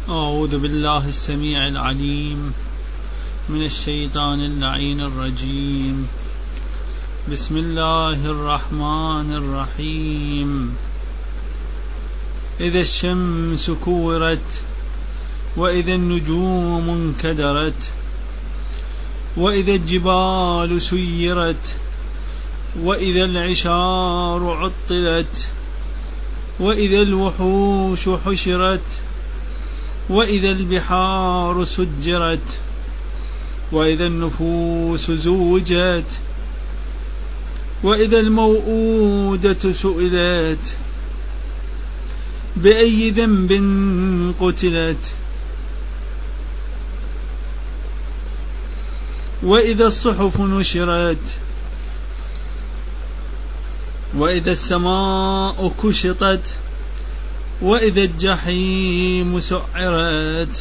أعوذ بالله السميع العليم من الشيطان اللعين الرجيم. بسم الله الرحمن الرحيم. إذا الشمس كورت وإذا النجوم انكدرت وإذا الجبال سيرت وإذا العشار عطلت وإذا الوحوش حشرت وإذا البحار سجرت وإذا النفوس زوجت وإذا الموءودة سئلت بأي ذنب قتلت وإذا الصحف نشرت وإذا السماء كشطت وإذا الجحيم سعرت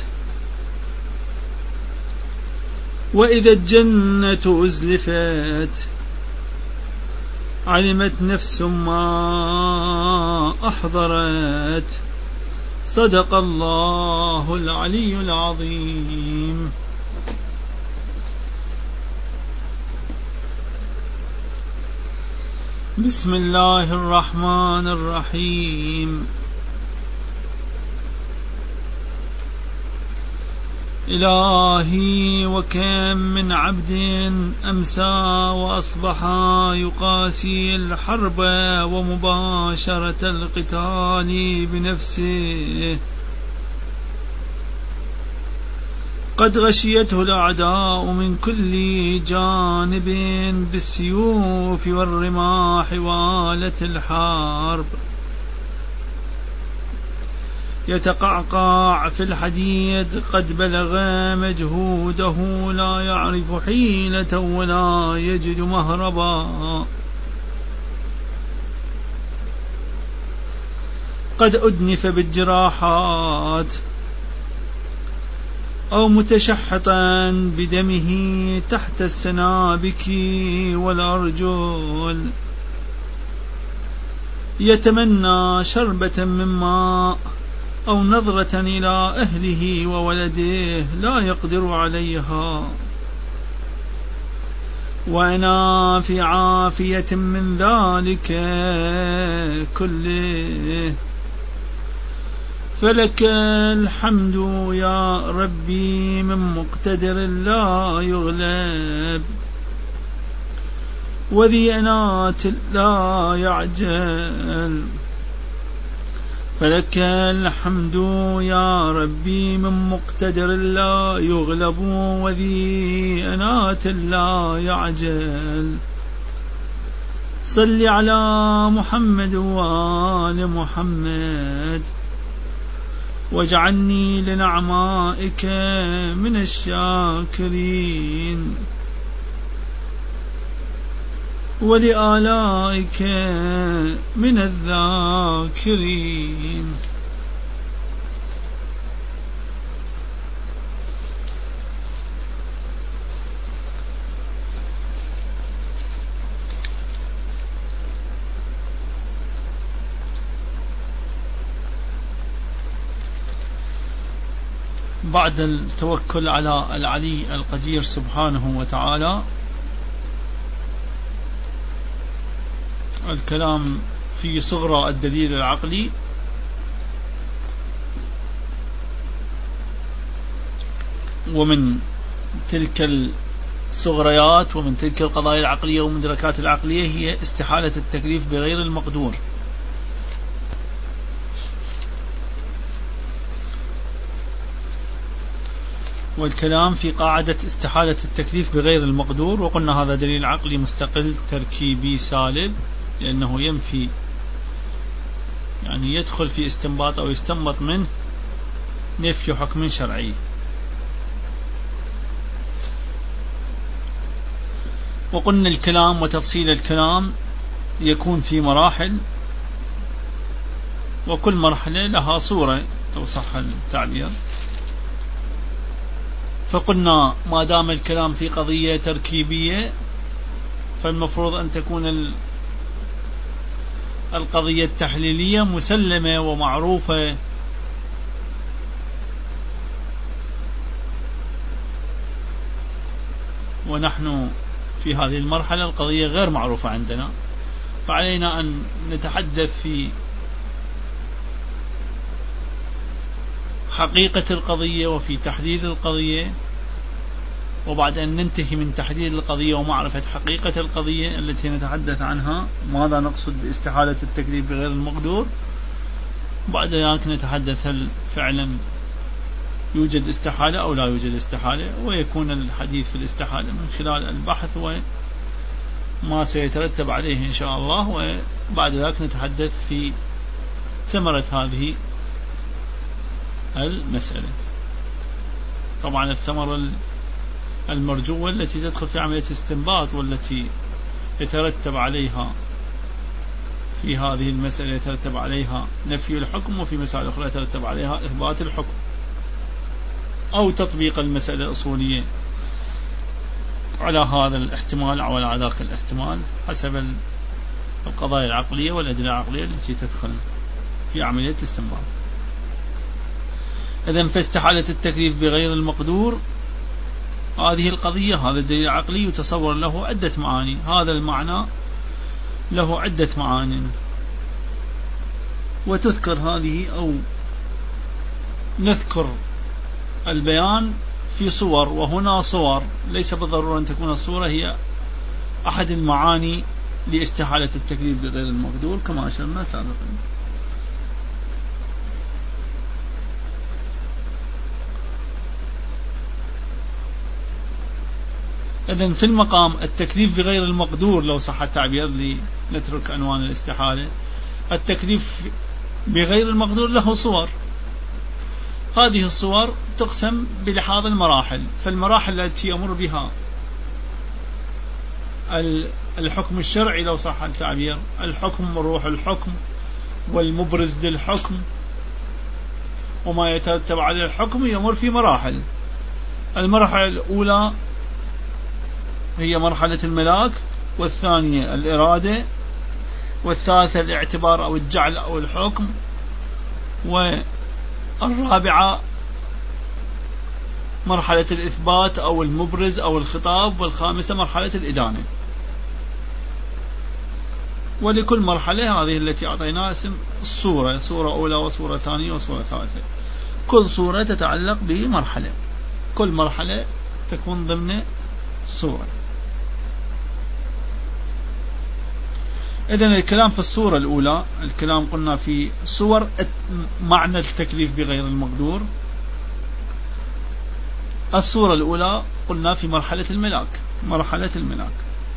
وإذا الجنة أزلفت علمت نفس ما أحضرت. صدق الله العلي العظيم. بسم الله الرحمن الرحيم. إلهي وكم من عبد أمسى وأصبح يقاسي الحرب ومباشرة القتال بنفسه، قد غشيته الأعداء من كل جانب بالسيوف والرماح وآلة الحرب، يتقعقع في الحديد قد بلغ مجهوده، لا يعرف حيلة ولا يجد مهربا، قد أدنف بالجراحات أو متشحطا بدمه تحت السنابك والأرجل، يتمنى شربة من ماء أو نظرة إلى أهله وولده لا يقدر عليها، وأنا في عافية من ذلك كله، فلك الحمد يا ربي من مقتدر لا يغلب، وذي أنات لا يعجل، فلك الحمد يا ربي من مقتدر لا يغلب، وذي أنات لا يعجل. صل على محمد وآل محمد، واجعلني لنعمائك من الشاكرين، ولآلائك من الذاكرين. بعد التوكل على العلي القدير سبحانه وتعالى، الكلام في صغرى الدليل العقلي. ومن تلك الصغريات ومن تلك القضايا العقلية ومدركات العقلية هي استحالة التكليف بغير المقدور، والكلام في قاعدة استحالة التكليف بغير المقدور، وقلنا هذا دليل عقلي مستقل تركيبي سالب، لأنه ينفي يعني يدخل في استنباط أو يستنبط منه نفي حكم شرعي. وقلنا الكلام وتفصيل الكلام يكون في مراحل، وكل مرحلة لها صورة لو صح التعبير. فقلنا ما دام الكلام في قضية تركيبية فالمفروض أن تكون القضية التحليلية مسلمة ومعروفة ونحن في هذه المرحلة القضية غير معروفة عندنا، فعلينا أن نتحدث في حقيقة القضية وفي تحديد القضية، وبعد أن ننتهي من تحديد القضية ومعرفة حقيقة القضية التي نتحدث عنها، ماذا نقصد باستحالة التكليف بغير المقدور، بعد ذلك نتحدث هل فعلا يوجد استحالة أو لا يوجد استحالة، ويكون الحديث في الاستحالة من خلال البحث وما سيترتب عليه إن شاء الله، وبعد ذلك نتحدث في ثمرة هذه المسألة. طبعا الثمرة المرجوة التي تدخل في عملية استنباط والتي يترتب عليها في هذه المسألة يترتب عليها نفي الحكم، وفي مسائل أخرى يترتب عليها إثبات الحكم أو تطبيق المسألة الأصولية على هذا الاحتمال أو على ذاك الاحتمال حسب القضايا العقلية والأدلة العقلية التي تدخل في عملية الاستنباط. إذن فاستحالة التكليف بغير المقدور، هذه القضية هذا الدليل العقلي يتصور له عدة معاني، هذا المعنى له عدة معاني، وتذكر هذه أو نذكر البيان في صور، وهنا صور ليس بالضرورة أن تكون الصورة هي أحد المعاني لاستحالة التكليف بغير المقدور كما أشرنا سابقا. إذن في المقام التكليف بغير المقدور لو صح التعبير لنترك عنوان الاستحالة، التكليف بغير المقدور له صور، هذه الصور تقسم بلحاظ المراحل، فالمراحل التي يمر بها الحكم الشرعي لو صح التعبير، الحكم وروح الحكم والمبرز للحكم وما يترتب على الحكم يمر في مراحل. المرحلة الأولى هي مرحلة الملاك، والثانية الإرادة، والثالثة الاعتبار أو الجعل أو الحكم، والرابعة مرحلة الإثبات أو المبرز أو الخطاب، والخامسة مرحلة الإدانة. ولكل مرحلة هذه التي أعطيناها اسم الصورة، صورة أولى وصورة ثانية وصورة ثالثة، كل صورة تتعلق بمرحلة، كل مرحلة تكون ضمن صورة. إذن الكلام في الصورة الأولى، الكلام قلنا في صور معنى التكليف بغير المقدور. الصورة الأولى قلنا في مرحلة الملاك، مرحلة الملاك،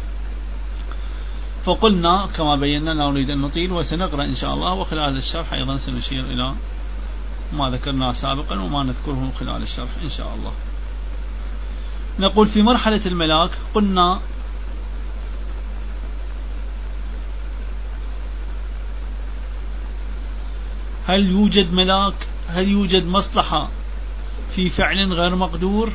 فقلنا كما بينا لا نريد أن نطيل، وسنقرأ إن شاء الله، وخلال الشرح أيضا سنشير إلى ما ذكرناه سابقا وما نذكره خلال الشرح إن شاء الله. نقول في مرحلة الملاك قلنا هل يوجد ملاك، هل يوجد مصلحة في فعل غير مقدور؟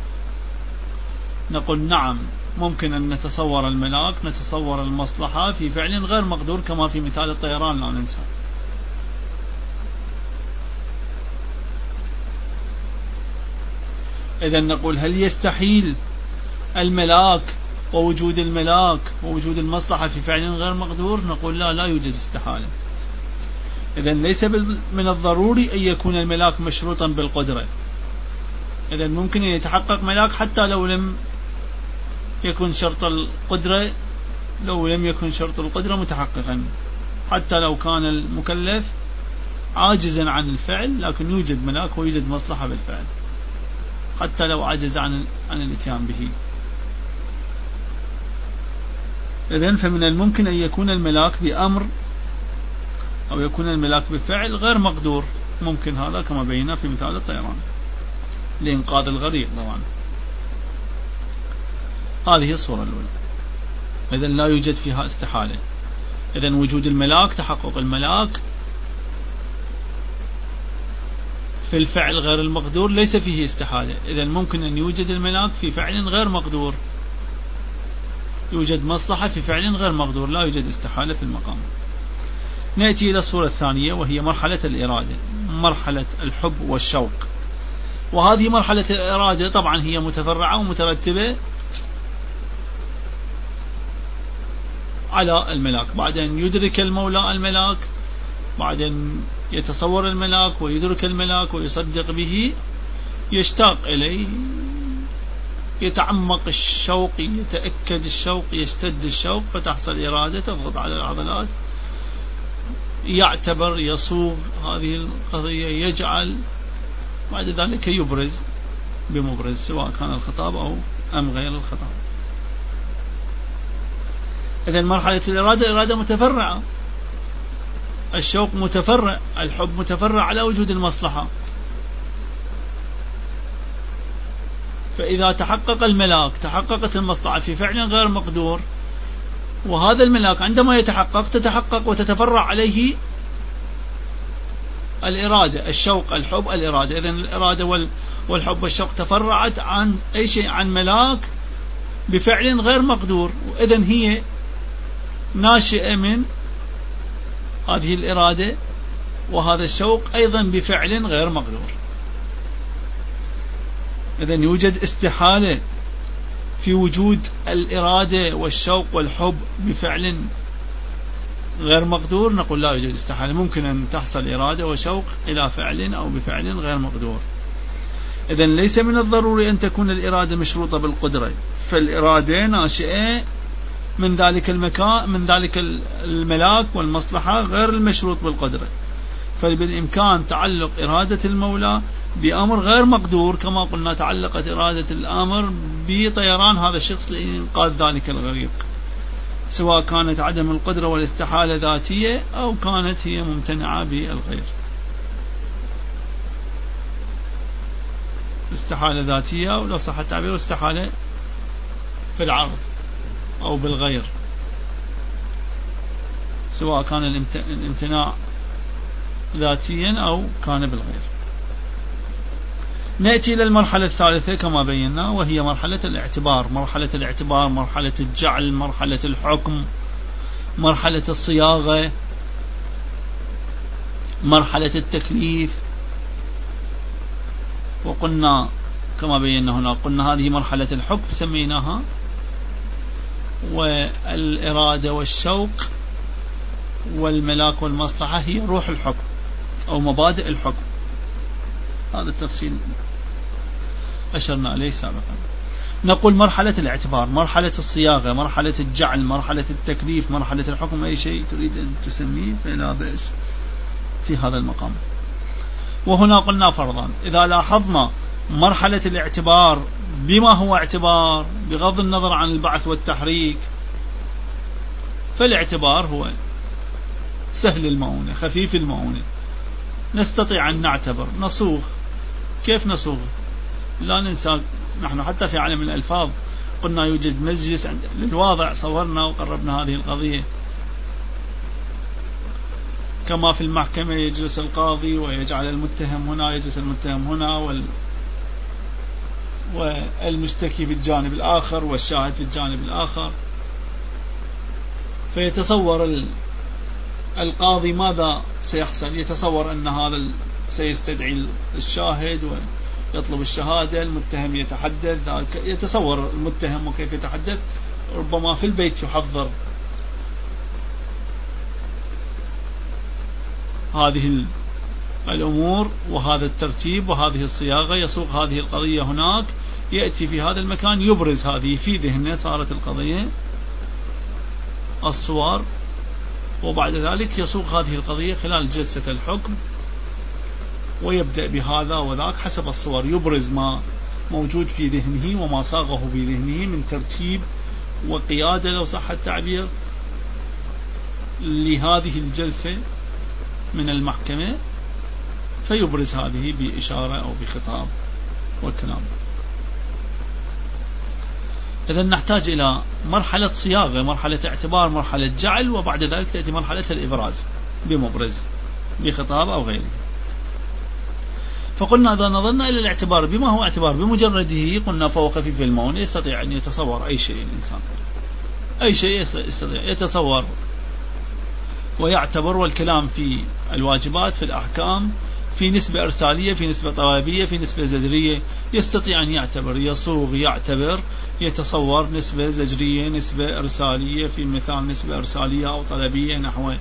نقول نعم، ممكن أن نتصور الملاك، نتصور المصلحة في فعل غير مقدور كما في مثال الطيران لا ننسى. إذن نقول هل يستحيل الملاك ووجود الملاك ووجود المصلحة في فعل غير مقدور؟ نقول لا، لا يوجد استحالة. إذن ليس من الضروري أن يكون الملاك مشروطا بالقدرة، إذن ممكن أن يتحقق ملاك حتى لو لم يكن شرط القدرة، لو لم يكن شرط القدرة متحققا، حتى لو كان المكلف عاجزا عن الفعل لكن يوجد ملاك ويوجد مصلحة بالفعل حتى لو عجز عن الاتيان به. إذن فمن الممكن أن يكون الملاك بأمر أو يكون الملاك بفعل غير مقدور، ممكن هذا كما بينا في مثال الطيران لإنقاذ الغريق طبعا. هذه الصورة الأولى، إذن لا يوجد فيها استحالة. إذن وجود الملاك، تحقق الملاك في الفعل غير المقدور ليس فيه استحالة. إذن ممكن أن يوجد الملاك في فعل غير مقدور، يوجد مصلحة في فعل غير مقدور، لا يوجد استحالة في المقام. نأتي إلى الصورة الثانية وهي مرحلة الإرادة، مرحلة الحب والشوق. وهذه مرحلة الإرادة طبعا هي متفرعة ومترتبة على الملاك، بعدين يدرك المولى الملاك، بعدين يتصور الملاك ويدرك الملاك ويصدق به، يشتاق إليه، يتعمق الشوق، يتأكد الشوق، يشتد الشوق، فتحصل إرادة تضغط على العضلات، يعتبر، يصوغ هذه القضية، يجعل، بعد ذلك يبرز بمبرز، سواء كان الخطاب أو أم غير الخطاب. إذن مرحلة الإرادة متفرعة، الشوق متفرع، الحب متفرع على وجود المصلحة. فإذا تحقق الملاك، تحققت المصلحة في فعل غير مقدور، وهذا الملاك عندما يتحقق تتحقق وتتفرع عليه الإرادة، الشوق، الحب، الإرادة. إذن الإرادة والحب والشوق تفرعت عن أي شيء، عن ملاك بفعل غير مقدور، وإذن هي ناشئة من هذه الإرادة وهذا الشوق أيضا بفعل غير مقدور. إذن يوجد استحالة في وجود الإرادة والشوق والحب بفعل غير مقدور. نقول لا يوجد استحالة، ممكن أن تحصل إرادة وشوق إلى فعل أو بفعل غير مقدور. إذن ليس من الضروري أن تكون الإرادة مشروطة بالقدرة، فالإرادة ناشئة من ذلك المكان، من ذلك الملاك والمصلحة غير المشروط بالقدرة. فبالإمكان تعلق إرادة المولى بأمر غير مقدور، كما قلنا تعلقت إرادة الأمر بطيران هذا الشخص لإنقاذ ذلك الغريق، سواء كانت عدم القدرة والاستحالة ذاتية أو كانت هي ممتنعة بالغير. استحالة ذاتية أو لو صح التعبير استحالة في العرض أو بالغير، سواء كان الامتناع ذاتيا أو كان بالغير. نأتي إلى المرحلة الثالثة كما بينا، وهي مرحلة الاعتبار. مرحلة الاعتبار، مرحلة الجعل، مرحلة الحكم، مرحلة الصياغة، مرحلة التكليف. وقلنا كما بينا هنا، قلنا هذه مرحلة الحكم سميناها، والإرادة والشوق والملاك والمصلحة هي روح الحكم أو مبادئ الحكم. هذا التفصيل أشرنا إليه سابقا. نقول مرحلة الاعتبار، مرحلة الصياغة، مرحلة الجعل، مرحلة التكليف، مرحلة الحكم، أي شيء تريد أن تسميه فلا بأس في هذا المقام. وهنا قلنا فرضا إذا لاحظنا مرحلة الاعتبار بما هو اعتبار بغض النظر عن البعث والتحريك، فالاعتبار هو سهل المؤونة، خفيف المؤونة، نستطيع أن نعتبر، نصوغ. كيف نصوغ؟ لا ننسى، نحن حتى في عالم الألفاظ قلنا يوجد مجلس للواضع، صورنا وقربنا هذه القضية. كما في المحكمة يجلس القاضي ويجعل المتهم هنا، يجلس المتهم هنا، والمشتكي في الجانب الآخر والشاهد في الجانب الآخر، فيتصور القاضي ماذا سيحصل. يتصور أن هذا سيستدعي الشاهد ويطلب الشهادة، المتهم يتحدث، يتصور المتهم وكيف يتحدث، ربما في البيت يحضر هذه الأمور وهذا الترتيب وهذه الصياغة، يسوق هذه القضية هناك، يأتي في هذا المكان يبرز هذه في ذهنه، صارت القضية الصور، وبعد ذلك يسوق هذه القضية خلال جلسة الحكم، ويبدأ بهذا وذاك حسب الصور، يبرز ما موجود في ذهنه وما صاغه في ذهنه من ترتيب وقيادة لو صح التعبير لهذه الجلسة من المحكمة، فيبرز هذه بإشارة أو بخطاب والكلام. إذن نحتاج إلى مرحلة صياغة، مرحلة اعتبار، مرحلة جعل، وبعد ذلك تأتي مرحلة الإبراز بمبرز بخطاب أو غيره. فقلنا إذا نظرنا إلى الاعتبار بما هو اعتبار بمجرده، قلنا فهو خفيف المؤونة، يستطيع أن يتصور أي شيء الإنسان، أي شيء يستطيع يتصور ويعتبر. والكلام في الواجبات، في الأحكام، في في نسبة إرسالية، في نسبة طلبية، في نسبة زجرية، يستطيع أن يعتبر، يصوغ، يعتبر، يتصور نسبة زجرية، نسبة إرسالية، في مثال نسبة إرسالية أو طلبية نحو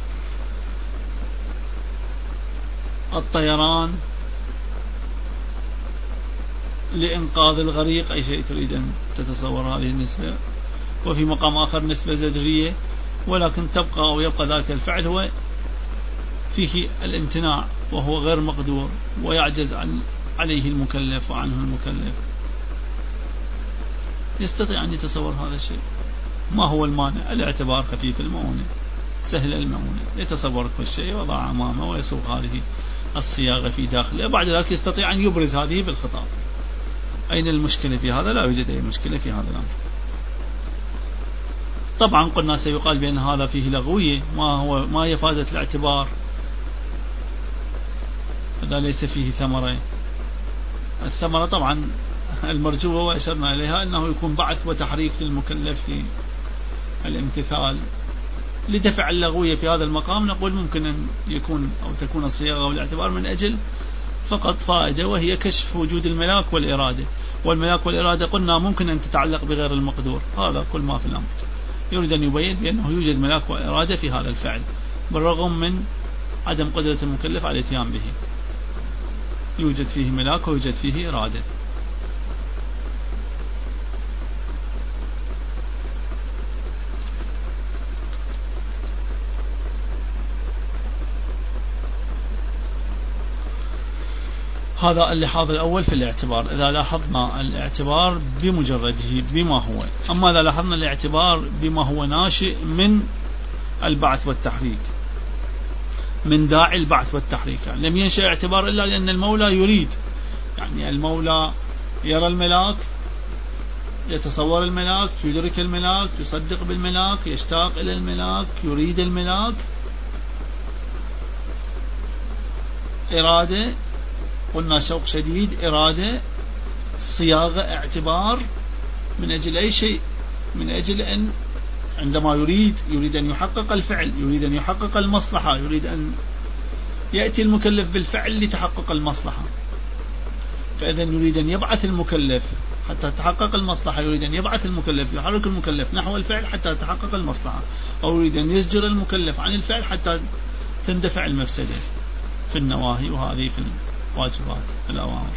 الطيران لإنقاذ الغريق، أي شيء تريد أن تتصور هذه النسبة. وفي مقام آخر نسبة زجرية، ولكن تبقى أو يبقى ذلك الفعل هو فيه الامتناع وهو غير مقدور ويعجز عليه المكلف وعنه المكلف. يستطيع أن يتصور هذا الشيء. ما هو المانع؟ الاعتبار خفيف المؤونة سهل المؤونة، يتصور كل شيء وضع أمامه ويسوق هذه الصياغة في داخله، بعد ذلك يستطيع أن يبرز هذه بالخطاب. أين المشكلة في هذا؟ لا يوجد أي مشكلة في هذا الأمر. طبعا قلنا سيقال بأن هذا فيه لغوية، ما هي فائدة الاعتبار؟ هذا ليس فيه ثمرة. الثمرة طبعا المرجوة وأشرنا إليها أنه يكون بعث وتحريك للمكلف للامتثال. لدفع اللغوية في هذا المقام نقول ممكن أن يكون أو تكون الصياغة والاعتبار من أجل فقط فائدة، وهي كشف وجود الملاك والإرادة. والملاك والإرادة قلنا ممكن أن تتعلق بغير المقدور. هذا كل ما في الأمر. يريد أن يبين بأنه يوجد ملاك وإرادة في هذا الفعل بالرغم من عدم قدرة المكلف على الاتيان به. يوجد فيه ملاك ويوجد فيه إرادة. هذا اللحاظ الأول في الاعتبار، إذا لاحظنا الاعتبار بمجرده بما هو. أما إذا لاحظنا الاعتبار بما هو ناشئ من البعث والتحريك، من داعي البعث والتحريك، يعني لم ينشأ اعتبار إلا لأن المولى يريد، يعني المولى يرى الملاك، يتصور الملاك، يدرك الملاك، يصدق بالملاك، يشتاق إلى الملاك، يريد الملاك. إرادة، قلنا شوق شديد، إرادة، صياغة، اعتبار، من أجل أي شيء؟ من أجل أن عندما يريد أن يحقق الفعل، يريد أن يحقق المصلحة، يريد أن يأتي المكلف بالفعل لتحقق المصلحة. فإذا يريد أن يبعث المكلف حتى تحقق المصلحة، يريد أن يبعث المكلف، يحرك المكلف نحو الفعل حتى تحقق المصلحة، أو يريد أن يزجر المكلف عن الفعل حتى تندفع المفسدة في النواهي، وهذه في الواجبات الأوامر.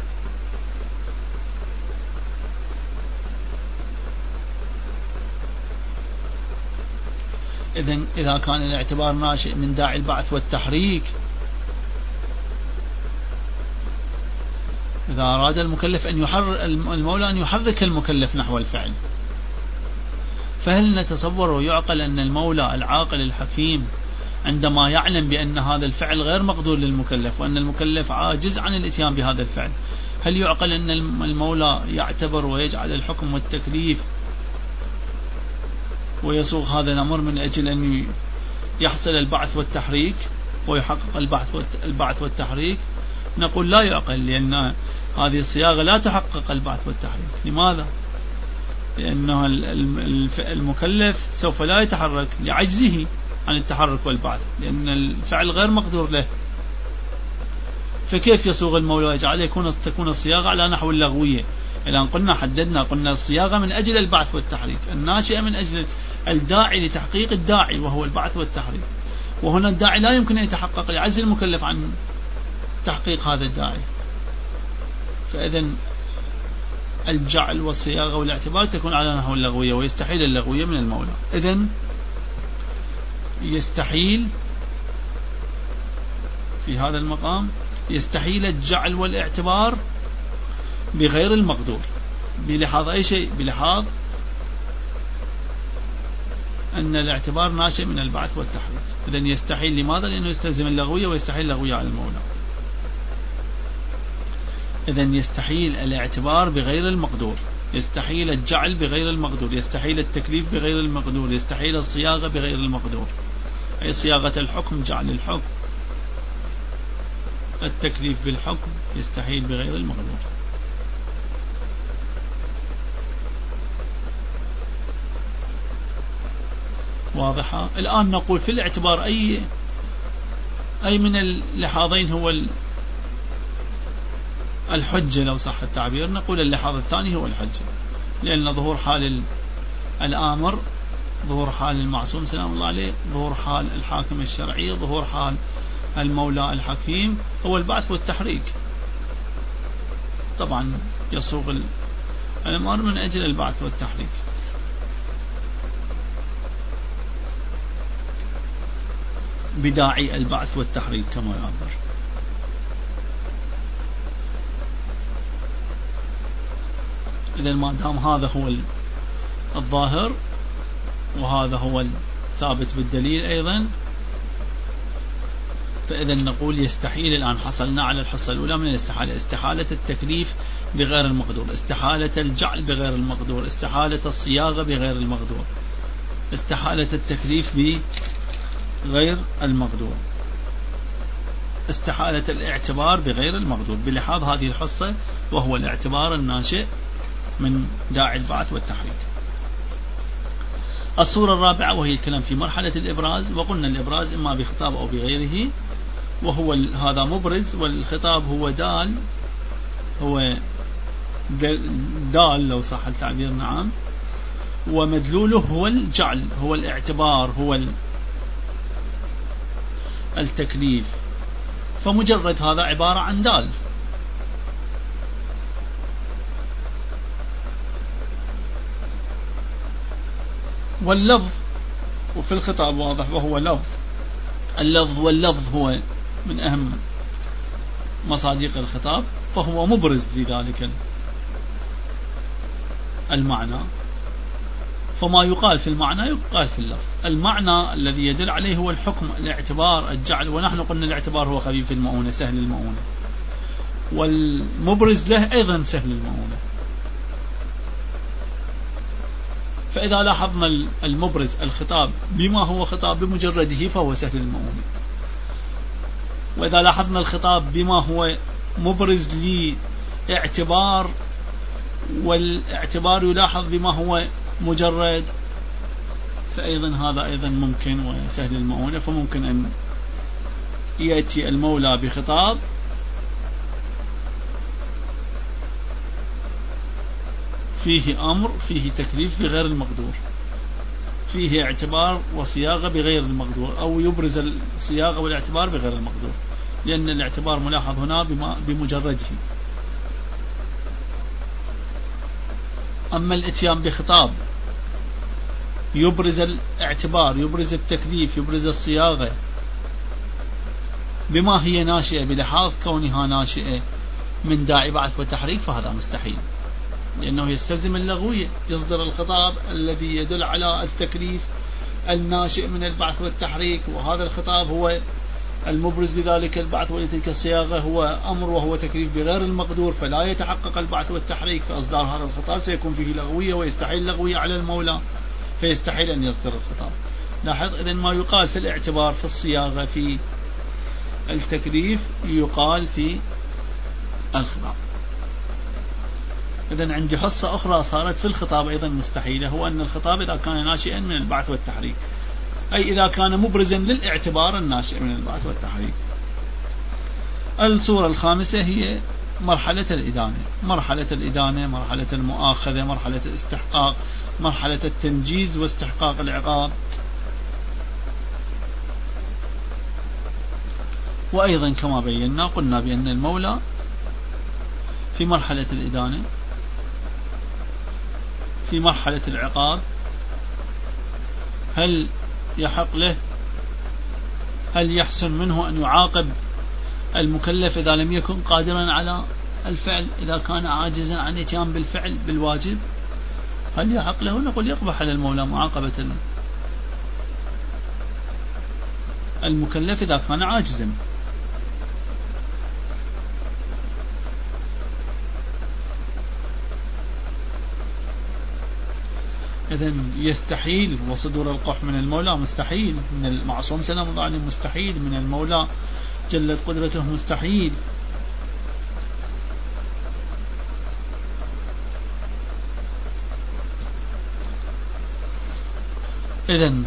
إذا كان الاعتبار ناشئ من داعي البعث والتحريك، إذا أراد المكلف المولى أن يحرك المكلف نحو الفعل، فهل نتصور ويعقل أن المولى العاقل الحكيم عندما يعلم بأن هذا الفعل غير مقدور للمكلف وأن المكلف عاجز عن الاتيان بهذا الفعل، هل يعقل أن المولى يعتبر ويجعل الحكم والتكليف ويصوغ هذا الأمر من أجل أن يحصل البعث والتحريك ويحقق البعث والتحريك؟ نقول لا يعقل، لأن هذه الصياغة لا تحقق البعث والتحريك. لماذا؟ لأنه المكلف سوف لا يتحرك لعجزه عن التحرك والبعث، لأن الفعل غير مقدور له. فكيف يصوغ المولى ويجعل تكون الصياغة على نحو اللغوية؟ الآن قلنا الصياغة من أجل البعث والتحريك، الناشئة من أجل الداعي لتحقيق الداعي وهو البعث والتحريك، وهنا الداعي لا يمكن أن يتحقق لعجز المكلف عن تحقيق هذا الداعي. فإذا الجعل والصياغة والاعتبار تكون على نحو اللغوية، ويستحيل اللغوية من المولى. إذن يستحيل في هذا المقام، يستحيل الجعل والاعتبار بغير المقدور، بلحاظ أي شيء؟ بلحاظ أن الاعتبار ناشئ من البعث والتحريك. إذن يستحيل. لماذا؟ لأنه يستلزم اللغوية، ويستحيل اللغوية على المولى. إذن يستحيل الاعتبار بغير المقدور، يستحيل الجعل بغير المقدور، يستحيل التكليف بغير المقدور، يستحيل الصياغة بغير المقدور، أي صياغة الحكم، جعل الحكم، التكليف بالحكم، يستحيل بغير المقدور. واضحة؟ الآن نقول في الاعتبار أي من اللحاظين هو الحجة لو صح التعبير، نقول اللحاظ الثاني هو الحجة، لأن ظهور حال الآمر، ظهور حال المعصوم سلام الله عليه، ظهور حال الحاكم الشرعي، ظهور حال المولى الحكيم هو البعث والتحريك. طبعا يصوغ الأمر من أجل البعث والتحريك. بداعي البعث والتحريك كما يعبر. إذا ما دام هذا هو الظاهر وهذا هو الثابت بالدليل أيضا، فإذا نقول يستحيل. الآن حصلنا على الحصة الأولى من الاستحالة: استحالة التكليف بغير المقدور، استحالة الجعل بغير المقدور، استحالة الصياغة بغير المقدور، استحالة التكليف بغير المقدور، استحالة الاعتبار بغير المقدور، بلحاظ هذه الحصة وهو الاعتبار الناشئ من داعي البعث والتحريك. الصورة الرابعة وهي الكلام في مرحلة الإبراز، وقلنا الإبراز إما بخطاب أو بغيره، وهو هذا مبرز، والخطاب هو دال، هو دال لو صح التعبير، نعم، ومدلوله هو الجعل، هو الاعتبار، هو التكليف، فمجرد هذا عبارة عن دال. واللفظ وفي الخطاب واضح وهو لفظ، اللفظ واللفظ هو من أهم مصادق الخطاب، فهو مبرز لذلك المعنى، فما يقال في المعنى يقال في اللفظ. المعنى الذي يدل عليه هو الحكم، الاعتبار، الجعل، ونحن قلنا الاعتبار هو خفيف المؤونة سهل المؤونة، والمبرز له أيضا سهل المؤونة. فإذا لاحظنا المبرز الخطاب بما هو خطاب بمجرده فهو سهل المؤونة، وإذا لاحظنا الخطاب بما هو مبرز لاعتبار، والاعتبار يلاحظ بما هو مجرد، فأيضا هذا أيضا ممكن وسهل المؤونة. فممكن أن يأتي المولى بخطاب فيه أمر، فيه تكليف بغير المقدور، فيه اعتبار وصياغة بغير المقدور، أو يبرز الصياغة والاعتبار بغير المقدور، لأن الاعتبار ملاحظ هنا بمجرده. أما الاتيان بخطاب يبرز الاعتبار، يبرز التكليف، يبرز الصياغة بما هي ناشئة بلحاظ كونها ناشئة من داعي بعث وتحريك، فهذا مستحيل، لأنه يستلزم اللغوية. يصدر الخطاب الذي يدل على التكليف الناشئ من البعث والتحريك، وهذا الخطاب هو المبرز لذلك البعث ولتلك الصياغة هو أمر وهو تكليف بغير المقدور، فلا يتحقق البعث والتحريك. فإصدار هذا الخطاب سيكون فيه لغوية، ويستحيل لغوية على المولى، فيستحيل أن يصدر الخطاب. لاحظ إذن ما يقال في الاعتبار، في الصياغة، في التكليف، يقال في الخطاب. إذن عندي حصة أخرى صارت في الخطاب أيضا مستحيلة، هو أن الخطاب إذا كان ناشئا من البعث والتحريك، أي إذا كان مبرزا للاعتبار الناشئ من البعث والتحريك. الصورة الخامسة هي مرحلة الإدانة. مرحلة الإدانة، مرحلة المؤاخذة، مرحلة الاستحقاق، مرحلة التنجيز واستحقاق العقاب. وأيضا كما بينا قلنا بأن المولى في مرحلة الإدانة، في مرحلة العقاب، هل يحق له، هل يحسن منه أن يعاقب المكلف إذا لم يكن قادرا على الفعل، إذا كان عاجزا عن الاتيان بالفعل بالواجب، هل يحق له؟ نقول يقبح على المولى معاقبة المكلف إذا كان عاجزا. إذن يستحيل، وصدور القح من المولى مستحيل، من المعصوم سلام الله عليه مستحيل، من المولى جلت قدرته مستحيل. إذن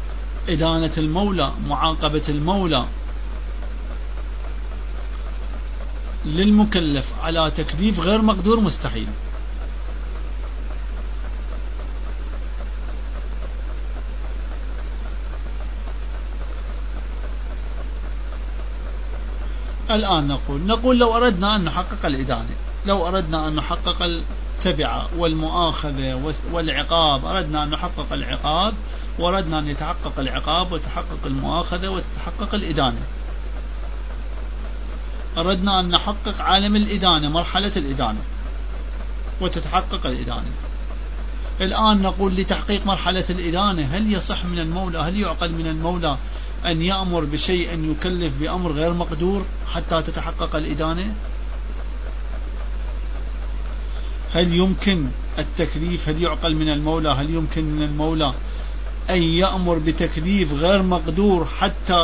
إدانة المولى، معاقبة المولى للمكلف على تكليف غير مقدور مستحيل. الآن نقول لو أردنا أن نحقق الإدانة، لو أردنا أن نحقق التبعة والمؤاخذة والعقاب، أردنا أن نحقق العقاب وأردنا أن يتحقق العقاب وتحقق المؤاخذة وتتحقق الإدانة، أردنا أن نحقق عالم الإدانة، مرحلة الإدانة وتتحقق الإدانة. الآن نقول لتحقيق مرحلة الإدانة هل يصح من المولى، هل يعقل من المولى أن يأمر بشيء أن يكلف بأمر غير مقدور حتى تتحقق الإدانة؟ هل يمكن التكليف، هل يعقل من المولى، هل يمكن من المولى أن يأمر بتكليف غير مقدور حتى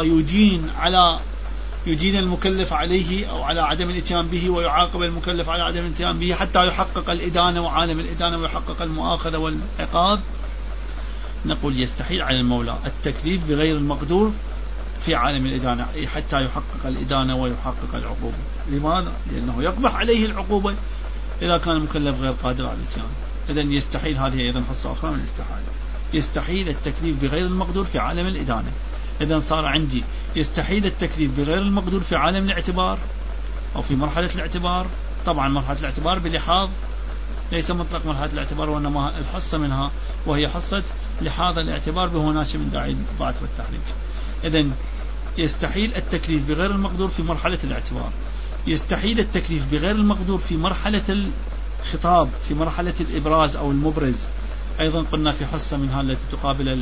يدين المكلف عليه أو على عدم الاتيان به، ويعاقب المكلف على عدم الاتيان به حتى يحقق الإدانة وعالم الإدانة ويحقق المؤاخذة والعقاب؟ نقول يستحيل على المولى التكليف بغير المقدور في عالم الإدانة حتى يحقق الإدانة ويحقق العقوبة. لماذا؟ لأنه يقبح عليه العقوبة إذا كان المكلف غير قادر على الاتيان. إذن يستحيل، هذه أيضا حصة أخرى من الاستحالة، يستحيل التكليف بغير المقدور في عالم الإدانة. إذن صار عندي يستحيل التكليف بغير المقدور في عالم الاعتبار أو في مرحلة الاعتبار. طبعا مرحلة الاعتبار بلحاظ ليس مطلق مرحلة الاعتبار، وإنما الحصة منها وهي حصة لحاظ الاعتبار بهو ناشئ من داعي البعث والتحريك. إذن يستحيل التكليف بغير المقدور في مرحلة الاعتبار، يستحيل التكليف بغير المقدور في مرحلة الخطاب، في مرحلة الإبراز أو المبرز. أيضا قلنا في حصة منها التي تقابل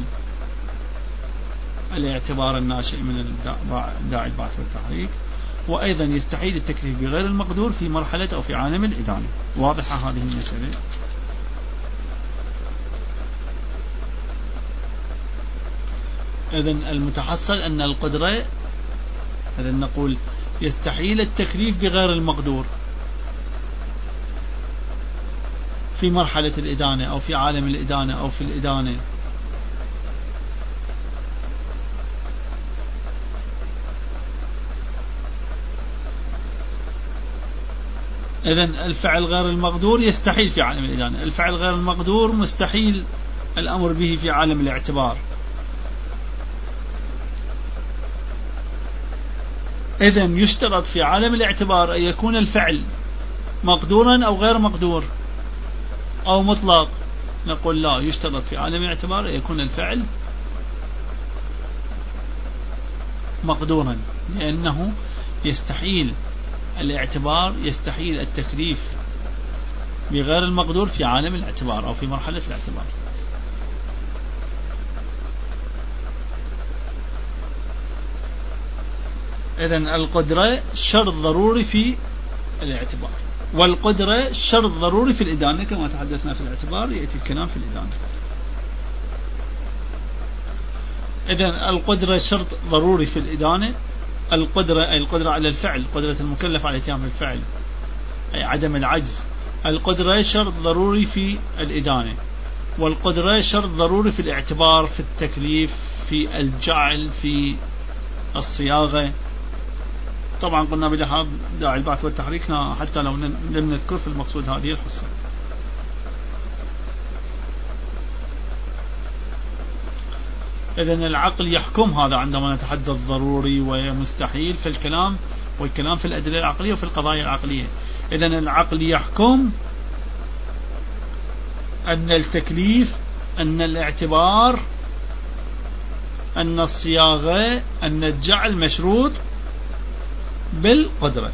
الاعتبار الناشئ من داعي البعث والتحريك. وأيضا يستحيل التكليف بغير المقدور في مرحلة أو في عالم الإدانة. واضحة هذه المسألة؟ إذن المتحصل أن القدرة، إذن نقول يستحيل التكليف بغير المقدور في مرحلة الإدانة أو في عالم الإدانة أو في الإدانة. إذن الفعل غير المقدور يستحيل في عالم الإدانة، الفعل غير المقدور مستحيل الأمر به في عالم الاعتبار. إذن يشترط في عالم الاعتبار أن يكون الفعل مقدورا أو غير مقدور أو مطلق. نقول لا، يشترط في عالم الاعتبار أن يكون الفعل مقدورا، لأنه يستحيل الاعتبار، يستحيل التكليف بغير المقدور في عالم الاعتبار أو في مرحلة الاعتبار. إذن القدرة شرط ضروري في الاعتبار، والقدرة شرط ضروري في الإدانة. كما تحدثنا في الاعتبار يأتي الكلام في الإدانة. إذن القدرة شرط ضروري في الإدانة. القدرة أي القدرة على الفعل، قدرة المكلف على الاتيان بالفعل أي عدم العجز. القدرة شرط ضروري في الإدانة، والقدرة شرط ضروري في الاعتبار، في التكليف، في الجعل، في الصياغة. طبعا قلنا بلحاظ داعي البعث والتحريك حتى لو لم نذكر في المقصود هذه الحصة. إذن العقل يحكم، هذا عندما نتحدث ضروري ومستحيل في الكلام، والكلام في الأدلة العقلية وفي القضايا العقلية. إذن العقل يحكم أن التكليف، أن الاعتبار، أن الصياغة، أن الجعل مشروط بالقدرة،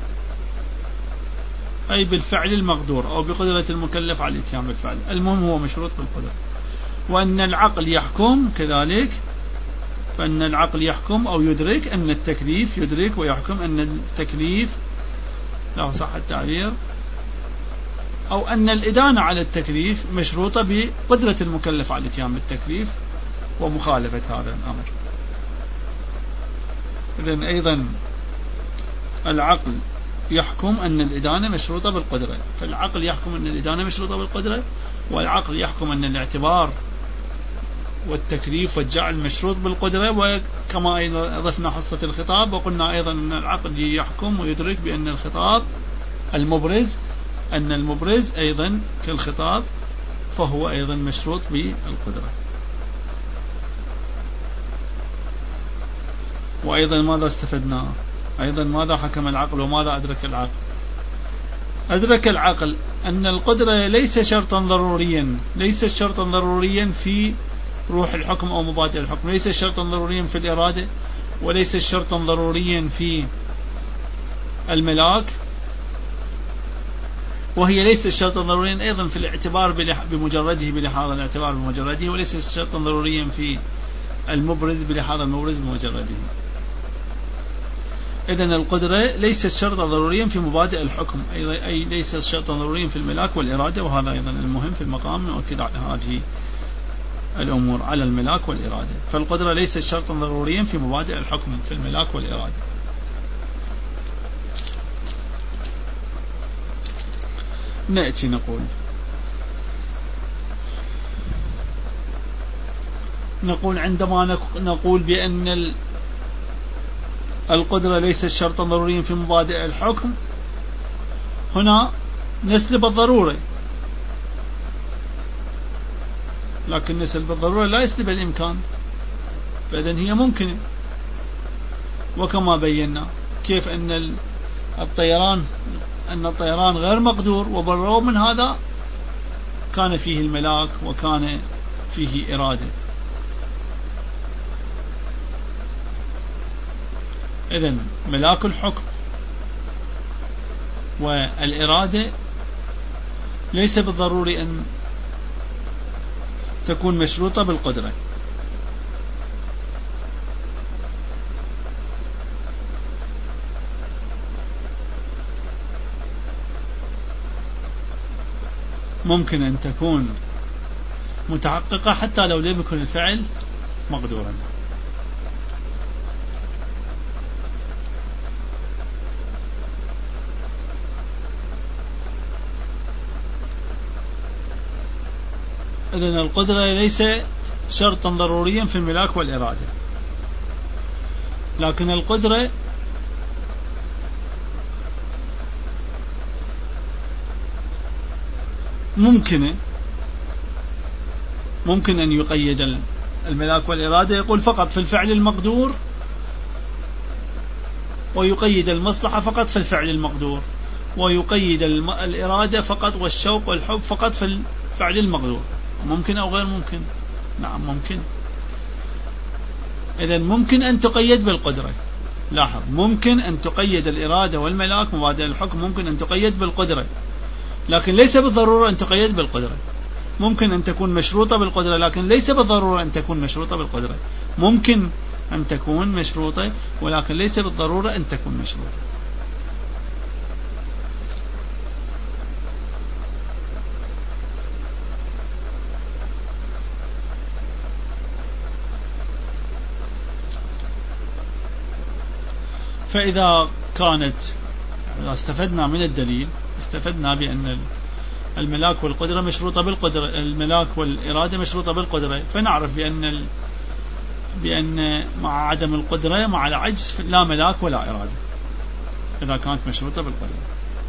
أي بالفعل المقدور أو بقدرة المكلف على الاتيان بالفعل. المهم هو مشروط بالقدرة. وأن العقل يحكم كذلك، فأن العقل يحكم أو يدرك أن التكليف، يدرك ويحكم أن التكليف، لا صح التعبير، أو أن الإدانة على التكليف مشروطة بقدرة المكلف على الاتيان بالتكليف ومخالفة هذا الأمر. إذن أيضا العقل يحكم أن الإدانة مشروطة بالقدرة، فالعقل يحكم أن الإدانة مشروطة بالقدرة، والعقل يحكم أن الاعتبار والتكليف والجعل مشروط بالقدرة. وكما أيضا أضفنا حصة الخطاب وقلنا أيضا أن العقل يحكم ويدرك بأن الخطاب المبرز، أن المبرز أيضا كالخطاب فهو أيضا مشروط بالقدرة. وأيضا ماذا استفدنا؟ أيضا ماذا حكم العقل وماذا أدرك العقل؟ أدرك العقل أن القدرة ليس شرطا ضروريا، ليس شرطا ضروريا في روح الحكم أو مبادئ الحكم، ليس شرطا ضروريا في الإرادة، وليس شرطا ضروريا في الملاك، وهي ليست شرطا ضروريا أيضا في الاعتبار بمجرده بلحاظ الاعتبار بمجرده، وليس شرطا ضروريا في المبرز بلحاظ المبرز بمجرده. إذن القدرة ليست شرطا ضروريا في مبادئ الحكم، أي ليست شرطا ضروريا في الملاك والإرادة، وهذا أيضا المهم في المقام نؤكد على هذه الأمور، على الملاك والإرادة. فالقدرة ليست شرطا ضروريا في مبادئ الحكم في الملاك والإرادة. نأتي نقول عندما نقول بأن القدرة ليست شرطا ضروريا في مبادئ الحكم، هنا نسلب الضرورة، لكن نسلب الضرورة لا يسلب الإمكان، فإذن هي ممكنة. وكما بينا كيف أن الطيران غير مقدور، وبالرغم من هذا كان فيه الملاك وكان فيه إرادة. إذن ملاك الحكم والإرادة ليس بالضروري أن تكون مشروطة بالقدرة. ممكن أن تكون متحققة حتى لو لم يكن الفعل مقدورا. إذن القدرة ليس شرطا ضروريا في الملاك والإرادة، لكن القدرة ممكن أن يقيد الملاك والإرادة، يقول فقط في الفعل المقدور، ويقيد المصلحة فقط في الفعل المقدور، ويقيد الإرادة فقط والشوق والحب فقط في الفعل المقدور. ممكن أو غير ممكن؟ نعم ممكن. إذن ممكن أن تقيد بالقدرة. لاحظ، ممكن أن تقيد الإرادة والملاك مبادئ الحكم، ممكن أن تقيد بالقدرة، لكن ليس بالضرورة أن تقيد بالقدرة. ممكن أن تكون مشروطة بالقدرة، لكن ليس بالضرورة أن تكون مشروطة بالقدرة. ممكن أن تكون مشروطة، ولكن ليس بالضرورة أن تكون مشروطة. فإذا استفدنا من الدليل، استفدنا بأن الملاك والقدرة مشروطة بالقدرة، الملاك والإرادة مشروطة بالقدرة، فنعرف بأن مع عدم القدرة مع العجز لا ملاك ولا إرادة إذا كانت مشروطة بالقدرة.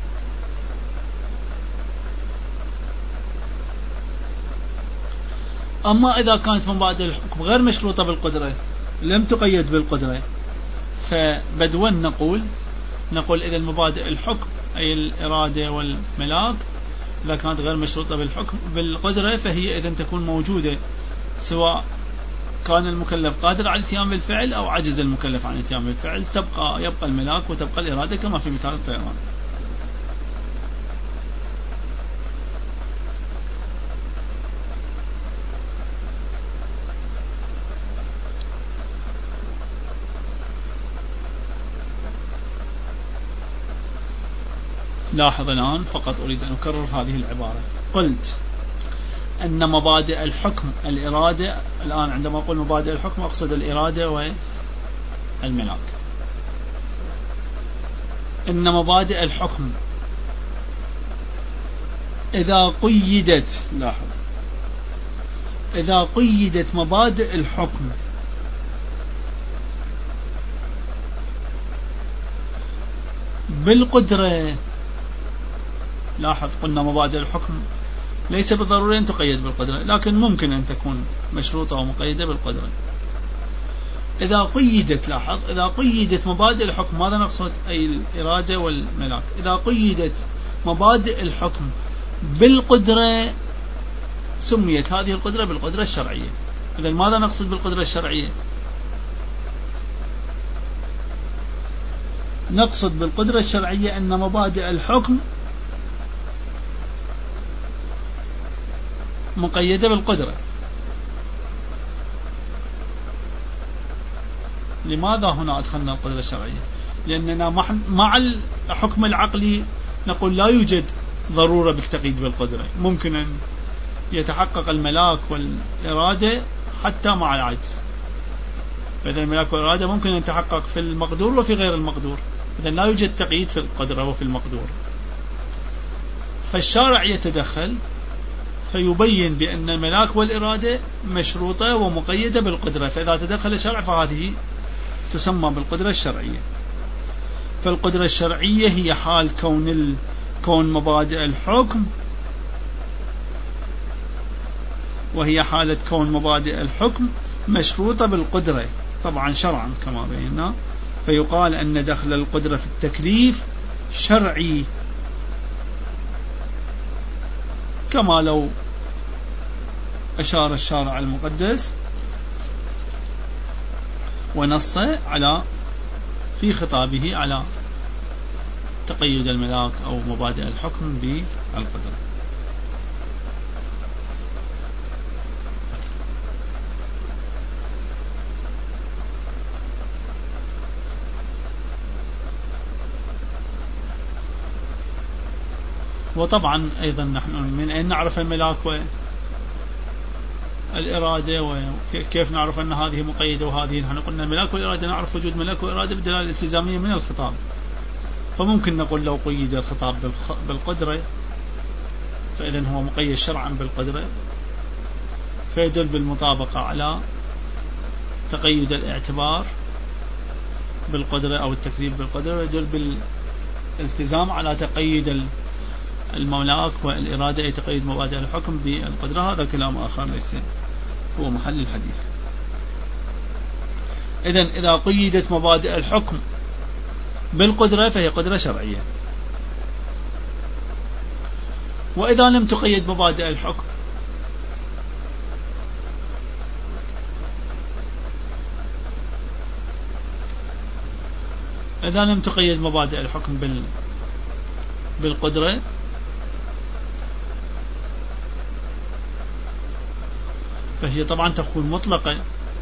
أما إذا كانت مبادئ الحكم غير مشروطة بالقدرة، لم تقيد بالقدرة، فبدوا نقول إذا مبادئ الحكم أي الإرادة والملاك إذا كانت غير مشروطة بالقدرة، فهي إذن تكون موجودة سواء كان المكلف قادر على الاتيان بالفعل أو عجز المكلف عن الاتيان بالفعل، يبقى الملاك وتبقى الإرادة كما في مثال الطيران. لاحظ الآن، فقط أريد أن أكرر هذه العبارة. قلت أن مبادئ الحكم الإرادة، الآن عندما أقول مبادئ الحكم أقصد الإرادة والملاك. أن مبادئ الحكم إذا قيدت، لاحظ، إذا قيدت مبادئ الحكم بالقدرة لاحظ قلنا مبادئ الحكم ليس بالضرورة أن تقيد بالقدرة، لكن ممكن أن تكون مشروطة ومقيدة بالقدرة. إذا قيدت، لاحظ، إذا قيدت مبادئ الحكم، ماذا نقصد؟ أي الإرادة والملاك. إذا قيدت مبادئ الحكم بالقدرة سميت هذه القدرة بالقدرة الشرعية. إذا ماذا نقصد بالقدرة الشرعية؟ نقصد بالقدرة الشرعية أن مبادئ الحكم مقيدة بالقدرة. لماذا هنا أدخلنا القدرة الشرعية؟ لأننا مع الحكم العقلي نقول لا يوجد ضرورة بالتقييد بالقدرة، ممكن أن يتحقق الملاك والإرادة حتى مع العجز. فإذا الملاك والإرادة ممكن أن يتحقق في المقدور وفي غير المقدور، إذا لا يوجد تقييد في القدرة وفي المقدور. فالشارع يتدخل فيبين بأن الملاك والإرادة مشروطة ومقيدة بالقدرة، فإذا تدخل الشرع فهذه تسمى بالقدرة الشرعية. فالقدرة الشرعية هي حال كون مبادئ الحكم، وهي حالة كون مبادئ الحكم مشروطة بالقدرة طبعا شرعا كما بينا. فيقال أن دخل القدرة في التكليف شرعي، كما لو أشار الشارع المقدس ونص في خطابه على تقيد الملاك أو مبادئ الحكم بالقدرة. وطبعا أيضا نحن من أين نعرف الملاك والإرادة، وكيف نعرف أن هذه مقيدة وهذه؟ نحن قلنا الملاك والإرادة نعرف وجود ملاك وإرادة بالدلالة الالتزامية من الخطاب. فممكن نقول لو قيد الخطاب بالقدرة فإذا هو مقيد شرعا بالقدرة، فيدل بالمطابقة على تقيد الاعتبار بالقدرة أو التكليف بالقدرة، ويدل بالالتزام على تقيد الملاك والإرادة أي تقيد مبادئ الحكم بالقدرة. هذا كلام آخر ليس هو محل الحديث. إذا قيدت مبادئ الحكم بالقدرة فهي قدرة شرعية. وإذا لم تقيد مبادئ الحكم بالقدرة فهي طبعا تكون مطلقة،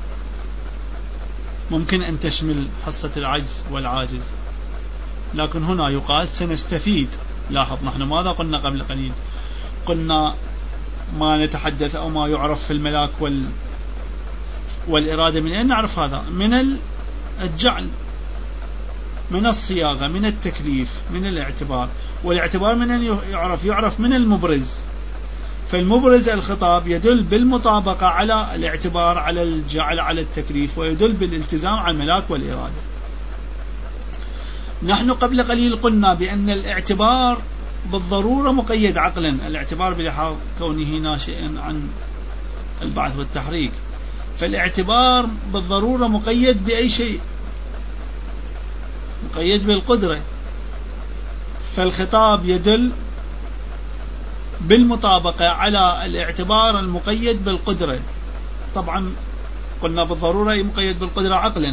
ممكن أن تشمل حصة العجز والعاجز، لكن هنا يقال سنستفيد. لاحظ نحن ماذا قلنا قبل قليل؟ قلنا ما نتحدث أو ما يعرف في الملاك والإرادة من أين نعرف هذا؟ من الجعل، من الصياغة، من التكليف، من الاعتبار. والاعتبار من أن يعرف من المبرز. فالمبرز الخطاب يدل بالمطابقة على الاعتبار، على الجعل، على التكليف، ويدل بالالتزام على الملاك والإرادة. نحن قبل قليل قلنا بأن الاعتبار بالضرورة مقيد عقلا، الاعتبار بلحاظ كونه ناشئا عن البعث والتحريك. فالاعتبار بالضرورة مقيد بأي شيء؟ مقيد بالقدرة. فالخطاب يدل بالمطابقة على الاعتبار المقيد بالقدرة. طبعا قلنا بالضرورة مقيد بالقدرة عقلا،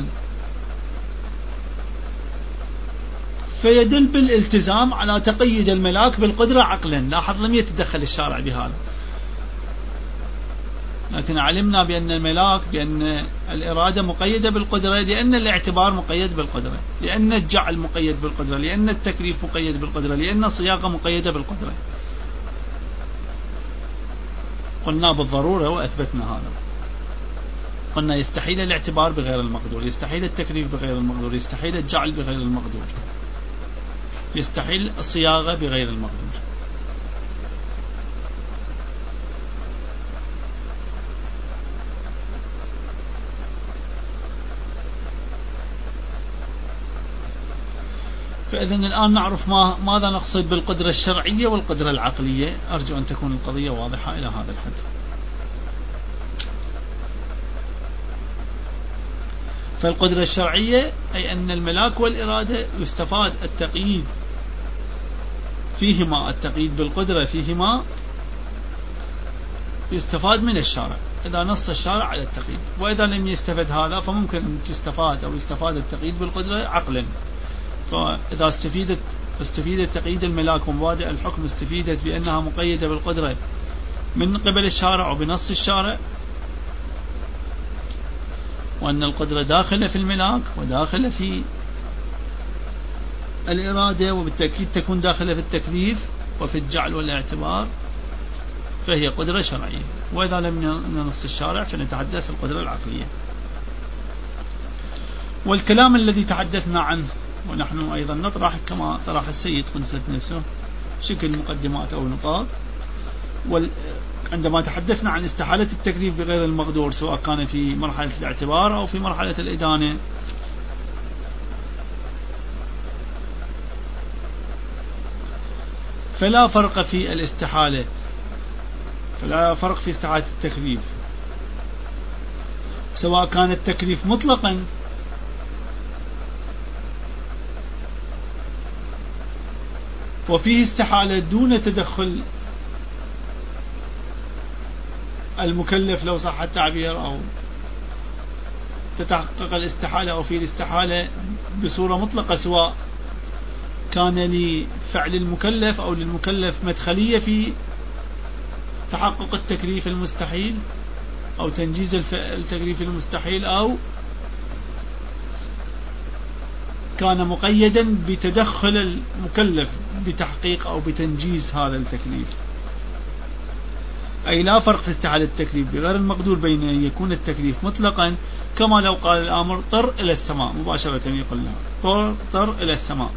فيدل بالالتزام على تقييد الملاك بالقدرة عقلا. لاحظ لم يتدخل الشارع بهذا، لكن علمنا بأن الملاك، بأن الإرادة مقيدة بالقدرة، لأن الاعتبار مقيد بالقدرة، لأن الجعل مقيد بالقدرة، لأن التكليف مقيد بالقدرة، لأن الصياغة مقيدة بالقدرة. قلنا بالضرورة وأثبتنا هذا. قلنا يستحيل الاعتبار بغير المقدور، يستحيل التكليف بغير المقدور، يستحيل الجعل بغير المقدور، يستحيل الصياغة بغير المقدور. فإذا الآن نعرف ماذا نقصد بالقدرة الشرعية والقدرة العقلية. أرجو أن تكون القضية واضحة إلى هذا الحد. فالقدرة الشرعية أي أن الملاك والإرادة يستفاد التقييد فيهما، التقييد بالقدرة فيهما يستفاد من الشارع إذا نص الشارع على التقييد، وإذا لم يستفد هذا فممكن أن تستفاد أو يستفاد التقييد بالقدرة عقلا. فإذا استفيد تقييد الملاك ومبادئ الحكم استفيدت بأنها مقيدة بالقدرة من قبل الشارع وبنص الشارع، وأن القدرة داخلة في الملاك وداخلة في الإرادة، وبالتأكيد تكون داخلة في التكليف وفي الجعل والاعتبار، فهي قدرة شرعية. وإذا لم ننص الشارع فنتحدث في القدرة العقلية. والكلام الذي تحدثنا عنه ونحن أيضا نطرح كما طرح السيد قدسة نفسه شكل مقدمات أو نقاط. عندما تحدثنا عن استحالة التكليف بغير المقدور سواء كان في مرحلة الاعتبار أو في مرحلة الإدانة، فلا فرق في الاستحالة، فلا فرق في استحالة التكليف سواء كان التكليف مطلقا وفيه استحالة دون تدخل المكلف لو صح التعبير، أو تتحقق الاستحالة أو في الاستحالة بصورة مطلقة سواء كان لفعل المكلف أو للمكلف مدخلية في تحقق التكليف المستحيل أو تنجيز التكليف المستحيل، أو كان مقيدا بتدخل المكلف بتحقيق أو بتنجيز هذا التكليف. أي لا فرق في استحالة التكليف بغير المقدور بين أن يكون التكليف مطلقا كما لو قال الآمر طر إلى السماء مباشرة، يقول لها طر إلى السماء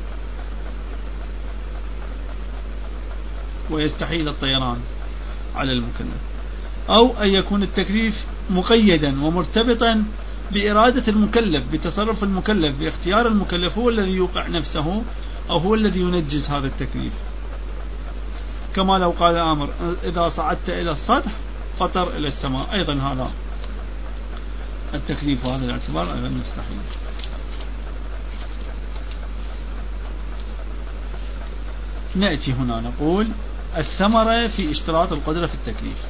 ويستحيل الطيران على المكلف، أو أن يكون التكليف مقيدا ومرتبطا بإرادة المكلف بتصرف المكلف باختيار المكلف، هو الذي يوقع نفسه أو هو الذي ينجز هذا التكليف، كما لو قال الآمر إذا صعدت إلى السطح فطر إلى السماء، أيضا هذا التكليف وهذا الاعتبار أيضا مستحيل. نأتي هنا نقول الثمرة في اشتراط القدرة في التكليف.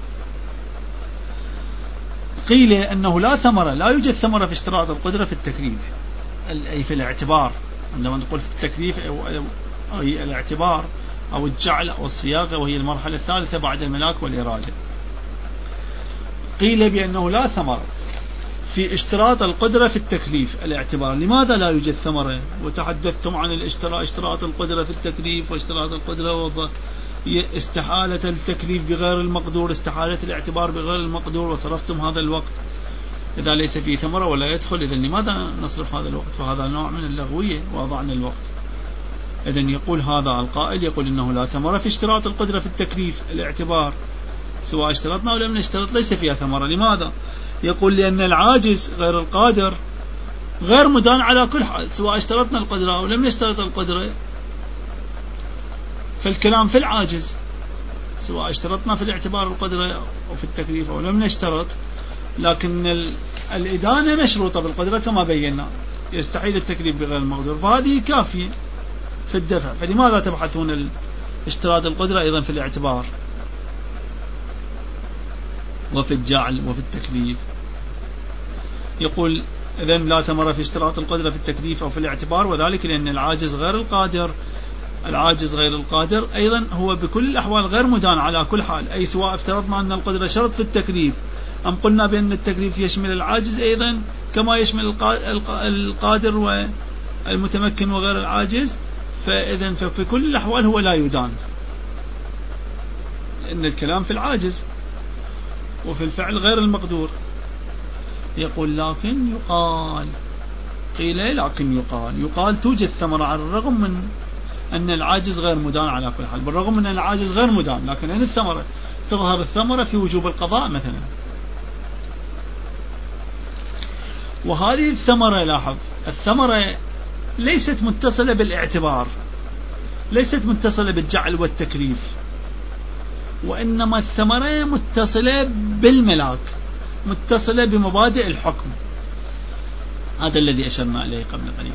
قيل أنه لا ثمرة، لا يوجد ثمرة في اشتراط القدرة في التكليف، أي في الاعتبار. عندما نقول في التكليف أي الاعتبار أو الجعل أو الصياغة، وهي المرحلة الثالثة بعد الملاك والإرادة. قيل بأنه لا ثمرة في اشتراط القدرة في التكليف الاعتبار. لماذا لا يوجد ثمرة؟ وتحدثتم عن اشتراط القدرة في التكليف واشتراط القدرة استحالة التكليف بغير المقدور، استحالة الاعتبار بغير المقدور، وصرفتم هذا الوقت إذا ليس فيه ثمرة ولا يدخل. إذن لماذا نصرف هذا الوقت؟ فهذا نوع من اللغوية وأضعنا الوقت. إذن يقول هذا القائل يقول إنه لا ثمرة في اشتراط القدرة في التكليف الاعتبار، سواء اشترطنا أو لم نشترط ليس فيها ثمرة. لماذا؟ يقول لأن العاجز غير القادر غير مدان على كل حال، سواء اشترطنا القدرة أو لم نشترط القدرة، فالكلام في العاجز سواء اشترطنا في الاعتبار القدرة أو في التكليف أو لم نشترط. لكن الإدانة مشروطة بالقدرة كما بينا، يستحيل التكليف بغير المقدور، فهذه كافية في الدفع. فلماذا تبحثون اشتراط القدرة أيضا في الاعتبار وفي الجعل وفي التكليف؟ يقول إذن لا ثمرة في اشتراط القدرة في التكليف أو في الاعتبار، وذلك لأن العاجز غير القادر، العاجز غير القادر أيضا هو بكل الأحوال غير مدان على كل حال، أي سواء افترضنا أن القدرة شرط في التكليف أم قلنا بأن التكليف يشمل العاجز أيضا كما يشمل القادر والمتمكن وغير العاجز، فإذن ففي كل الأحوال هو لا يدان، لأن الكلام في العاجز وفي الفعل غير المقدور. يقول لكن يقال، قيل لكن يقال توجد ثمرة على الرغم من أن العاجز غير مدان على كل حال، بالرغم من أن العاجز غير مدان، لكن أين الثمرة؟ تظهر الثمرة في وجوب القضاء مثلا. وهذه الثمرة، لاحظ الثمرة ليست متصلة بالاعتبار، ليست متصلة بالجعل والتكليف، وإنما الثمرة متصلة بالملاك، متصلة بمبادئ الحكم. هذا الذي أشرنا إليه قبل قليل.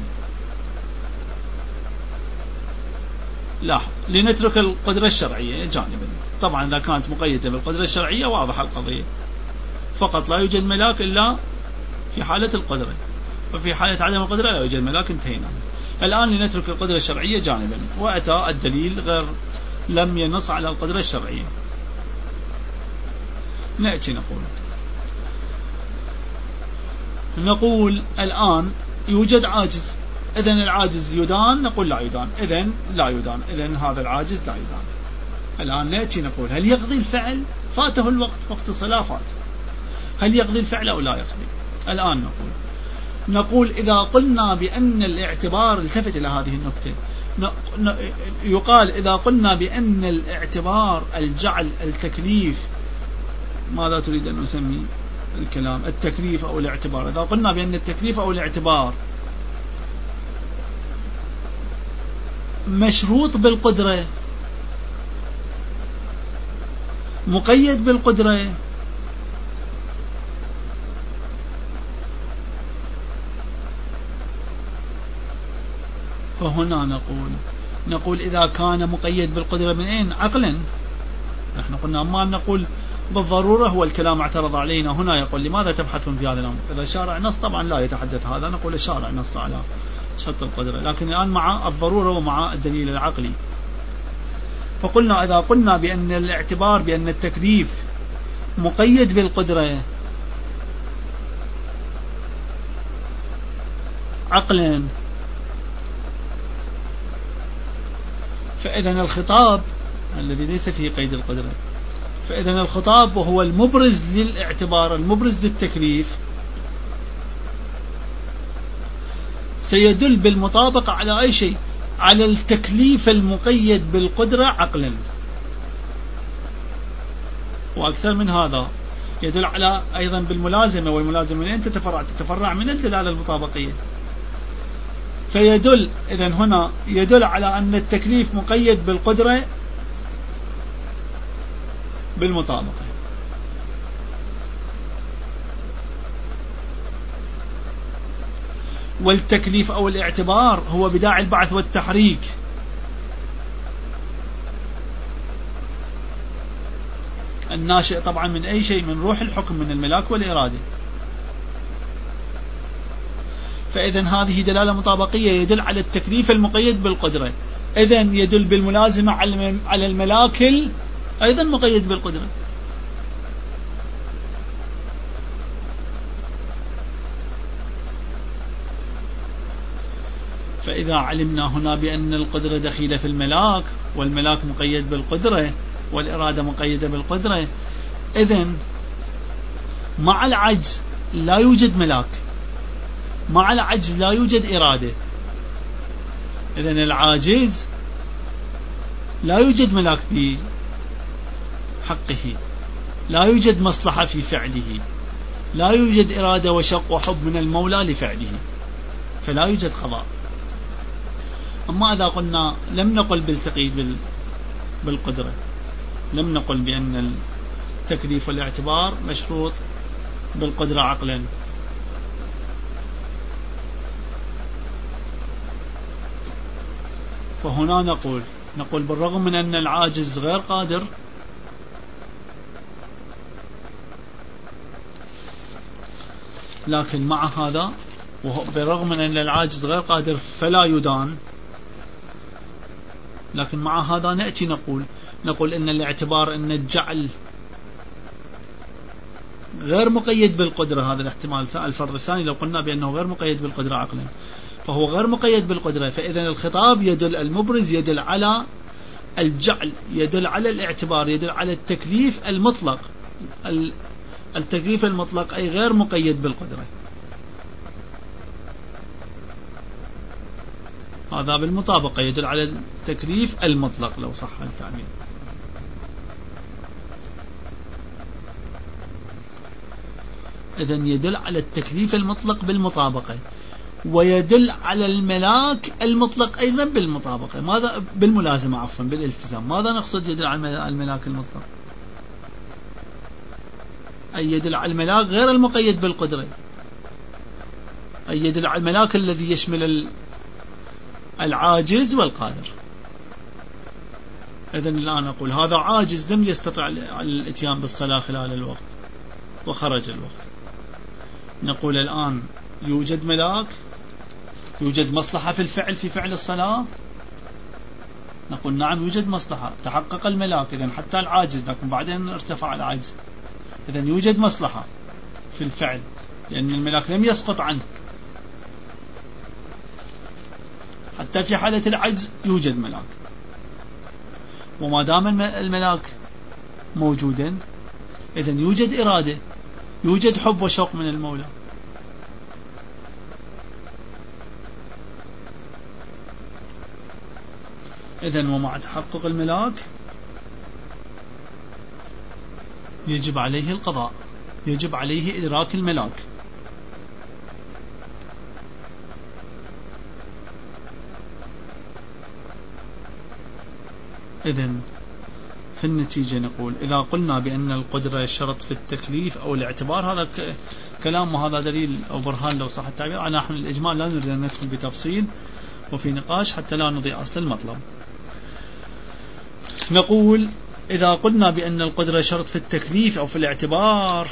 لاحظ، لنترك القدرة الشرعية جانبا. طبعا إذا كانت مقيدة بالقدرة الشرعية واضح القضية، فقط لا يوجد ملاك إلا في حالة القدرة، وفي حالة عدم القدرة لا يوجد ملاك، انتهينا. الآن لنترك القدرة الشرعية جانبا، وأتى الدليل غير لم ينص على القدرة الشرعية. نأتي نقول الآن يوجد عاجز، إذن العاجز يدان، نقول لا يدان، إذن لا يدان، إذن هذا العاجز لا يدان. الآن نأتي نقول هل يقضي الفعل؟ فاته الوقت، وقت الصلاة فات، هل يقضي الفعل أو لا يقضي؟ الآن نقول إذا قلنا بأن الاعتبار، التفت إلى هذه النكتة، يقال إذا قلنا بأن الاعتبار، الجعل، التكليف، ماذا تريد أن نسمي الكلام؟ التكليف أو الاعتبار. إذا قلنا بأن التكليف أو الاعتبار مشروط بالقدرة، مقيد بالقدرة، فهنا نقول إذا كان مقيد بالقدرة من أين؟ عقلا. نحن قلنا ما نقول بالضرورة، هو الكلام اعترض علينا هنا، يقول لماذا تبحثون في هذا الأمر؟ إذا الشارع نص طبعا لا يتحدث هذا، نقول الشارع نص على شرط القدرة، لكن الآن مع الضرورة ومع الدليل العقلي. فقلنا إذا قلنا بأن الاعتبار، بأن التكليف مقيد بالقدرة عقلا، فإذن الخطاب الذي ليس فيه قيد القدرة، فإذن الخطاب وهو المبرز للاعتبار، المبرز للتكليف، سيدل بالمطابقة على أي شيء؟ على التكليف المقيد بالقدرة عقلا. وأكثر من هذا، يدل على أيضا بالملازمة، والملازمة من أين تتفرع من الدلالة المطابقية. فيدل إذن هنا يدل على أن التكليف مقيد بالقدرة بالمطابقة. والتكليف أو الاعتبار هو بداعي البعث والتحريك، الناشئ طبعا من أي شيء؟ من روح الحكم، من الملاك والإرادة. فإذن هذه دلالة مطابقية، يدل على التكليف المقيد بالقدرة، إذن يدل بالملازمة على الملاك أيضا مقيد بالقدرة. فإذا علمنا هنا بأن القدرة دخيلة في الملاك، والملاك مقيد بالقدرة، والإرادة مقيدة بالقدرة، إذن مع العجز لا يوجد ملاك، مع العجز لا يوجد إرادة. إذن العاجز لا يوجد ملاك في حقه، لا يوجد مصلحة في فعله، لا يوجد إرادة وشوق وحب من المولى لفعله، فلا يوجد قضاء. أما إذا قلنا لم نقل بالتقييد بالقدرة، لم نقل بأن التكليف والاعتبار مشروط بالقدرة عقلا، فهنا نقول بالرغم من أن العاجز غير قادر، لكن مع هذا بالرغم من أن العاجز غير قادر فلا يدان، لكن مع هذا نأتي نقول إن الاعتبار، إن الجعل غير مقيد بالقدرة. هذا الاحتمال الفرض الثاني لو قلنا بأنه غير مقيد بالقدرة عقلا، فهو غير مقيد بالقدرة، فإذا الخطاب يدل، المبرز يدل على الجعل، يدل على الاعتبار، يدل على التكليف المطلق، التكليف المطلق أي غير مقيد بالقدرة. هذا بالمطابقة يدل على التكليف المطلق لو صح التعبير. إذن يدل على التكليف المطلق بالمطابقة. ويدل على الملاك المطلق أيضا بالمطابقة. ماذا بالملازمة عفوا بالالتزام؟ ماذا نقصد يدل على الملاك المطلق؟ أي يدل على الملاك غير المقيد بالقدرة، أي يدل على الملاك الذي يشمل العاجز والقادر. إذن الآن أقول هذا عاجز لم يستطع الاتيان بالصلاة خلال الوقت وخرج الوقت، نقول الآن يوجد ملاك، يوجد مصلحة في الفعل، في فعل الصلاة؟ نقول نعم يوجد مصلحة، تحقق الملاك إذن حتى العاجز، لكن بعدين ارتفع العجز، إذن يوجد مصلحة في الفعل لأن الملاك لم يسقط عنه، حتى في حالة العجز يوجد ملاك. وما دام الملاك موجودا إذن يوجد إرادة، يوجد حب وشوق من المولى. إذن ومع تحقق الملاك يجب عليه القضاء، يجب عليه إدراك الملاك. إذن في النتيجة نقول إذا قلنا بأن القدرة شرط في التكليف أو الاعتبار، هذا كلام وهذا دليل أو برهان لو صح التعبير. نحن الإجمال لا نريد أن ندخل بتفصيل وفي نقاش حتى لا نضيع أصل المطلب. نقول إذا قلنا بأن القدرة شرط في التكليف أو في الاعتبار،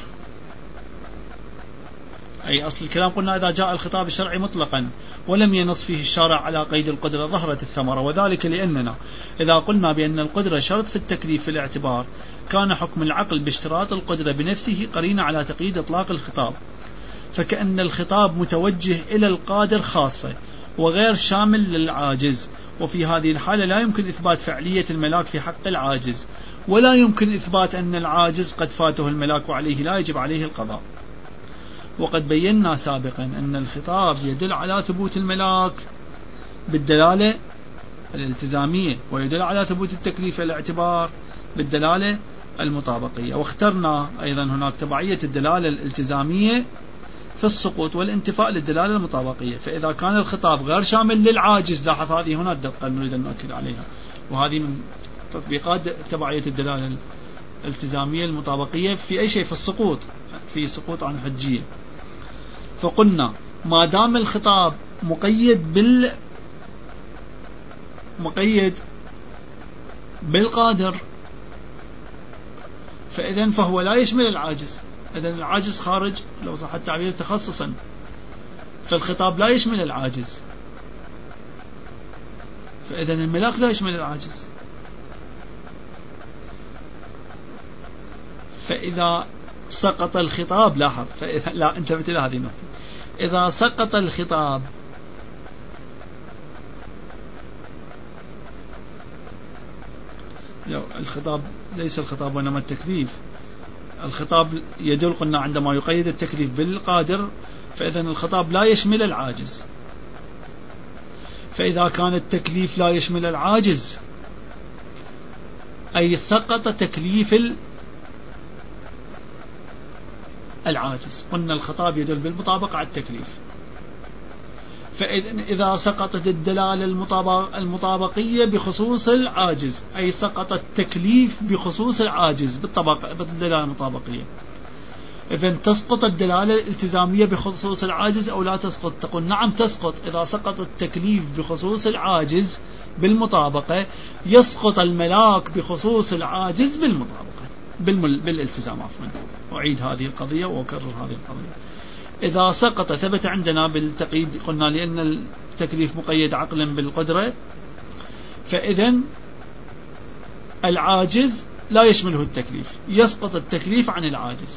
أي أصل الكلام قلنا إذا جاء الخطاب الشرعي مطلقا ولم ينص فيه الشارع على قيد القدرة ظهرت الثمرة، وذلك لأننا إذا قلنا بأن القدرة شرط في التكليف في الاعتبار كان حكم العقل باشتراط القدرة بنفسه قرينة على تقييد إطلاق الخطاب، فكأن الخطاب متوجه إلى القادر خاصة وغير شامل للعاجز، وفي هذه الحالة لا يمكن إثبات فعلية الملاك في حق العاجز، ولا يمكن إثبات أن العاجز قد فاته الملاك وعليه لا يجب عليه القضاء. وقد بينا سابقا أن الخطاب يدل على ثبوت الملاك بالدلالة الالتزامية، ويدل على ثبوت التكليف الاعتبار بالدلالة المطابقية، واخترنا أيضا هناك تبعية الدلالة الالتزامية في السقوط والانتفاء للدلالة المطابقية. فإذا كان الخطاب غير شامل للعاجز، لاحظ هذه هنا الدقة نريد أن نؤكد عليها، وهذه من تطبيقات تبعية الدلالة الالتزامية المطابقية في أي شيء، في السقوط، في سقوط عن حجية. فقلنا ما دام الخطاب مقيد بالقادر فإذن فهو لا يشمل العاجز، إذن العاجز خارج لو صح التعبير تخصصا، فالخطاب لا يشمل العاجز، فإذن الملاك لا يشمل العاجز. فإذا سقط الخطاب، لاحظ، لا انتبه إلى هذه النقطة، إذا سقط الخطاب الخطاب ليس الخطاب وإنما التكليف، الخطاب يدل قلنا عندما يقيد التكليف بالقادر فإذن الخطاب لا يشمل العاجز، فإذا كان التكليف لا يشمل العاجز أي سقط تكليف العاجز، قلنا الخطاب يدل بالمطابقة على التكليف. فإذا سقطت الدلالة المطابقية بخصوص العاجز أي سقط التكليف بخصوص العاجز بالدلالة المطابقية، إذن تسقط الدلالة الالتزامية بخصوص العاجز أو لا تسقط؟ تقول نعم تسقط. إذا سقط التكليف بخصوص العاجز بالمطابقة يسقط الملاك بخصوص العاجز بالمطابقة بالالتزام. عفوا أعيد هذه القضية وأكرر هذه القضية. إذا سقط ثبت عندنا بالتقييد، قلنا لأن التكليف مقيد عقلا بالقدرة، فإذن العاجز لا يشمله التكليف، يسقط التكليف عن العاجز.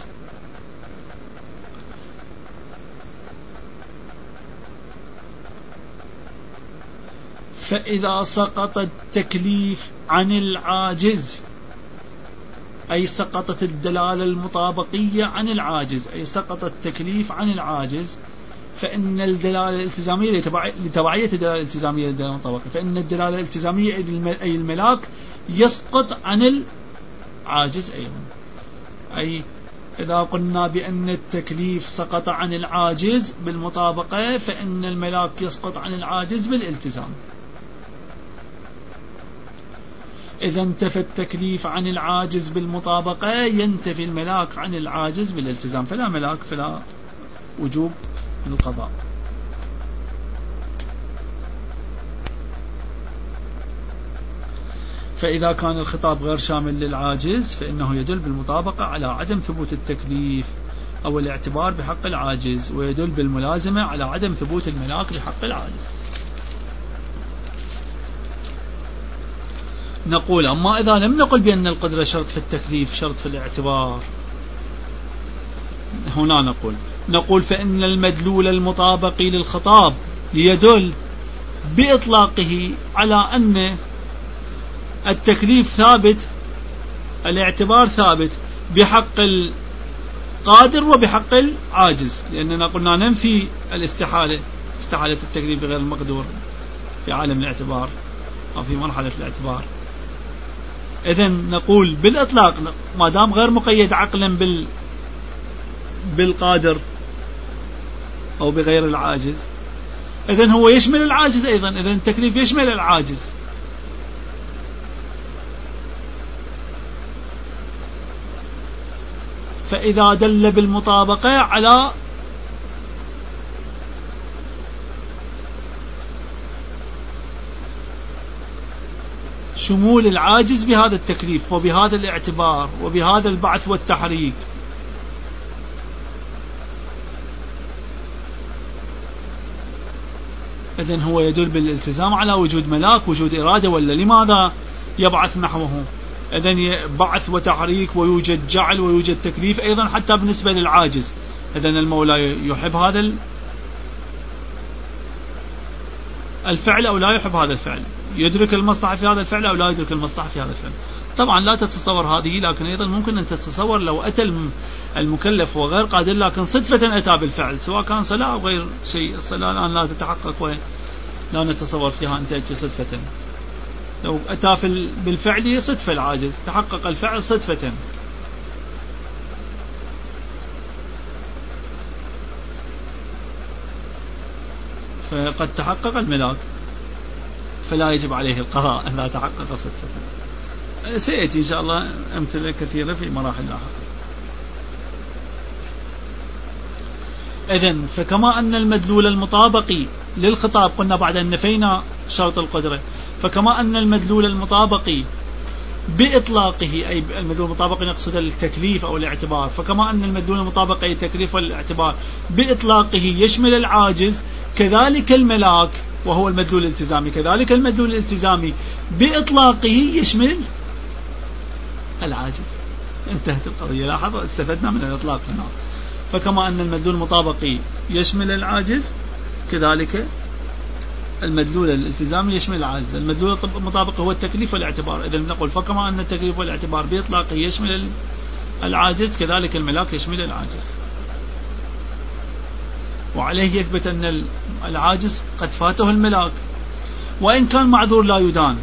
فإذا سقط التكليف عن العاجز أي سقطت الدلالة المطابقية عن العاجز أي سقط التكليف عن العاجز، فإن الدلالة الالتزامية لتبعية الدلالة الالتزامية للدلالة المطابقية، فإن الدلالة الالتزامية أي الملاك يسقط عن العاجز أيضا، أي إذا قلنا بأن التكليف سقط عن العاجز بالمطابقة فإن الملاك يسقط عن العاجز بالالتزام. إذا انتفى التكليف عن العاجز بالمطابقة ينتفي الملاك عن العاجز بالالتزام، فلا ملاك فلا وجوب القضاء. فإذا كان الخطاب غير شامل للعاجز فإنه يدل بالمطابقة على عدم ثبوت التكليف أو الاعتبار بحق العاجز، ويدل بالملازمة على عدم ثبوت الملاك بحق العاجز. نقول أما إذا لم نقل بأن القدرة شرط في التكليف شرط في الاعتبار، هنا نقول فإن المدلول المطابقي للخطاب يدل بإطلاقه على أن التكليف ثابت، الاعتبار ثابت بحق القادر وبحق العاجز، لأننا قلنا ننفي استحالة التكليف بغير المقدور في عالم الاعتبار أو في مرحلة الاعتبار. إذن نقول بالإطلاق ما دام غير مقيد عقلا بالقادر أو بغير العاجز، إذن هو يشمل العاجز أيضا، إذن التكليف يشمل العاجز. فإذا دل بالمطابقة على شمول العاجز بهذا التكليف وبهذا الاعتبار وبهذا البعث والتحريك، إذن هو يدل بالالتزام على وجود ملاك، وجود إرادة، ولا لماذا يبعث نحوه؟ إذن بعث وتحريك ويوجد جعل ويوجد تكليف أيضا حتى بالنسبة للعاجز. إذن المولى يحب هذا الفعل أو لا يحب هذا الفعل، يدرك المصلحة في هذا الفعل أو لا يدرك المصلحة في هذا الفعل. طبعا لا تتصور هذه، لكن أيضا ممكن أن تتصور لو أتى المكلف وغير قادر لكن صدفة أتى بالفعل، سواء كان صلاة أو غير شيء. الصلاة الآن لا تتحقق ولا نتصور فيها أن تأتي صدفة. لو أتى بالفعل صدفة العاجز، تحقق الفعل صدفة. فقد تحقق الملاك فلا يجب عليه القضاء إذا تحقق صدفة. سيأتي إن شاء الله أمثلة كثيرة في مراحل لاحقة. إذن فكما أن المدلول المطابقي للخطاب قلنا بعد أن نفينا شرط القدرة، فكما أن المدلول المطابقي بإطلاقه، أي المدلول المطابقي نقصد التكليف أو الاعتبار، فكما أن المدلول المطابقي التكليف والاعتبار بإطلاقه يشمل العاجز، كذلك الملاك وهو المدلول الالتزامي، كذلك المدلول الالتزامي بإطلاقه يشمل العاجز. انتهت القضية. لاحظوا استفدنا من الإطلاق هنا. فكما أن المدلول المطابقي يشمل العاجز كذلك المدلول الالتزامي يشمل العاجز. المدلول المطابق هو التكليف والاعتبار. إذا نقول فكما أن التكليف والاعتبار بإطلاقه يشمل العاجز كذلك الملاك يشمل العاجز. وعليه يثبت أن العاجز قد فاته الملاك، وإن كان معذور لا يدان،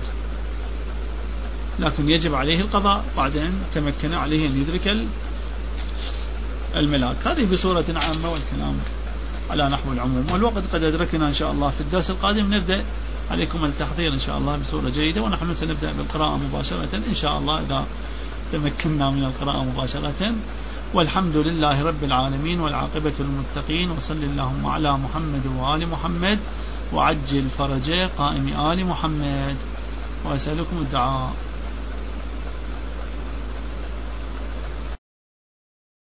لكن يجب عليه القضاء بعدين تمكن عليه أن يدرك الملاك. هذه بصورة عامة والكلام على نحو العموم. والوقت قد أدركنا إن شاء الله. في الدرس القادم نبدأ عليكم التحضير إن شاء الله بصورة جيدة، ونحن سنبدأ بالقراءة مباشرة إن شاء الله إذا تمكنا من القراءة مباشرة. والحمد لله رب العالمين، والعاقبة للمتقين، وصل اللهم على محمد وآل محمد، وعجل فرج قائم آل محمد، وأسألكم الدعاء.